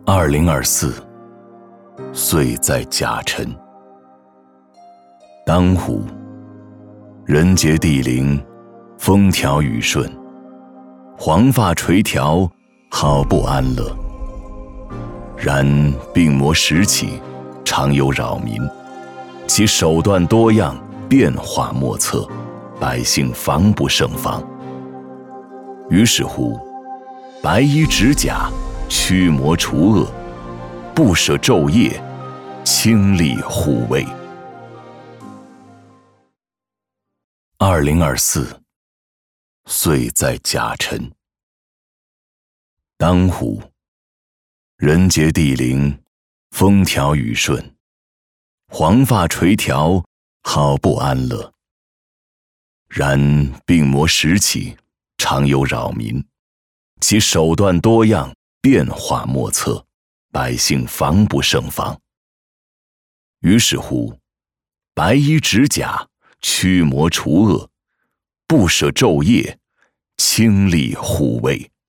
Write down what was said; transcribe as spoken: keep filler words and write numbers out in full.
二零二四，岁在甲辰。当午，人杰地灵，风调雨顺，黄发垂髫，好不安乐。然病魔时起，常有扰民，其手段多样，变化莫测，百姓防不胜防。于是乎，白衣执甲，驱魔除恶，不舍昼夜，倾力护卫。二零二四，岁在甲辰。当午，人杰地灵，风调雨顺，黄发垂髫，好不安乐。然病魔时起，常有扰民，其手段多样，变化莫测，百姓防不胜防。于是乎，白衣执甲，驱魔除恶，不舍昼夜，倾力护卫。